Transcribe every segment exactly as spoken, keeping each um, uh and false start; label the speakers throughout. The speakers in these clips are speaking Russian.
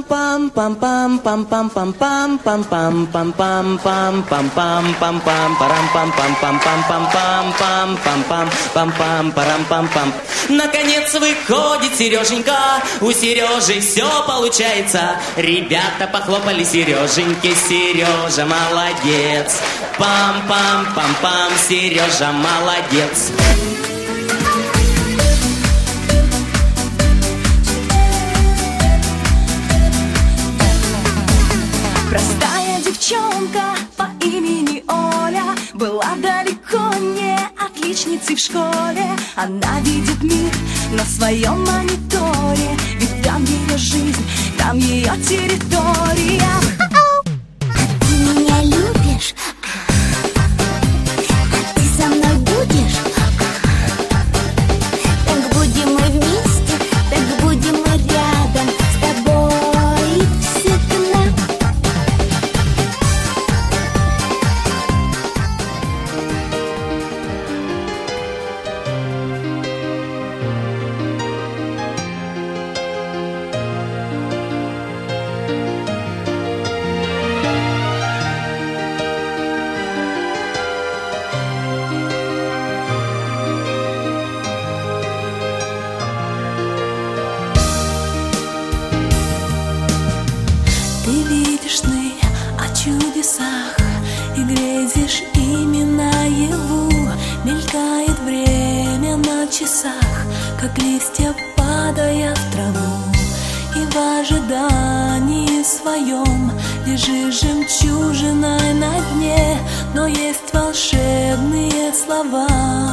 Speaker 1: пам пам пам пам пам пам пам пам пам пам пам пам пам пам пам пам парам пам пам пам пам пам пам пам пам пам пам пам парам пам пам. Наконец выходит Сереженька, у Сережи все получается. Ребята похлопали Сереженьке, Сережа молодец. Пам пам пам пам, Сережа молодец.
Speaker 2: Простая девчонка по имени Оля была далеко не отличницей в школе. Она видит мир на своем мониторе, ведь там ее жизнь, там ее территория.
Speaker 3: Ты меня любишь? А ты со мной будешь? Так будем мы вместе, так будем мы рядом с тобой всегда.
Speaker 2: Ты видишь сны о чудесах и грезишь ими наяву. Мелькает время на часах, как листья падая в траву. И в ожидании своем лежишь жемчужиной на дне. Но есть волшебные слова.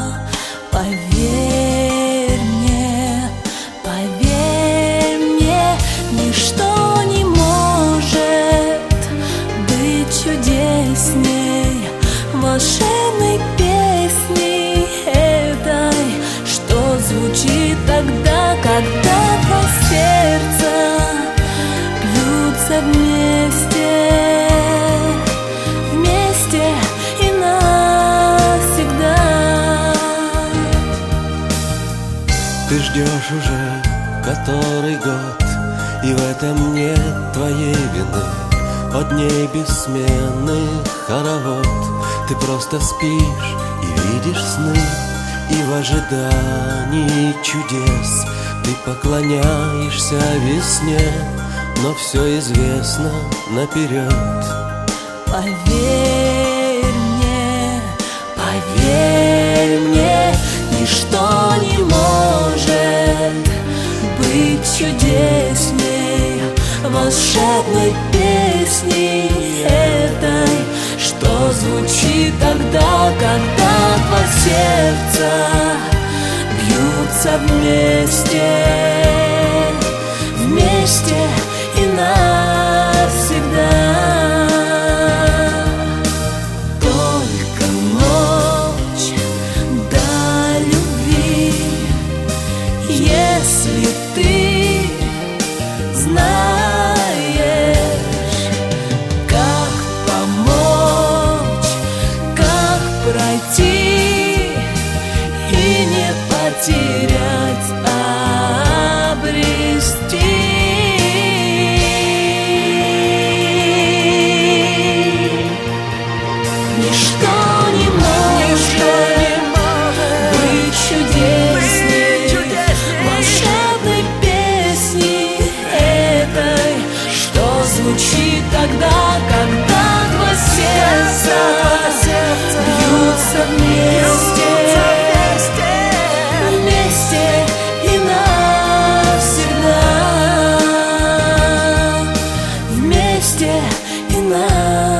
Speaker 2: Поверь мне, поверь мне, ничто не может быть чудесней волшебной песни этой, что звучит тогда, когда два сердца бьются вместе, вместе и навсегда.
Speaker 4: Ты ждешь уже который год, и в этом нет твоей вины. От дней бессменных хоровод. Ты просто спишь и видишь сны, и в ожидании чудес ты поклоняешься весне, но все известно наперед.
Speaker 2: Поверь мне, поверь мне, ничто не может быть чудесней волшебной песни этой, что звучит тогда, когда два сердца бьются вместе, вместе и навсегда. Только ночь до любви, если ты знаешь, как помочь, как пройти и не потерять, а обрести. Ничто не может быть чудесней волшебной песни этой, что звучит тогда, когда два сердца бьются вместе, вместе и навсегда, вместе и навсегда.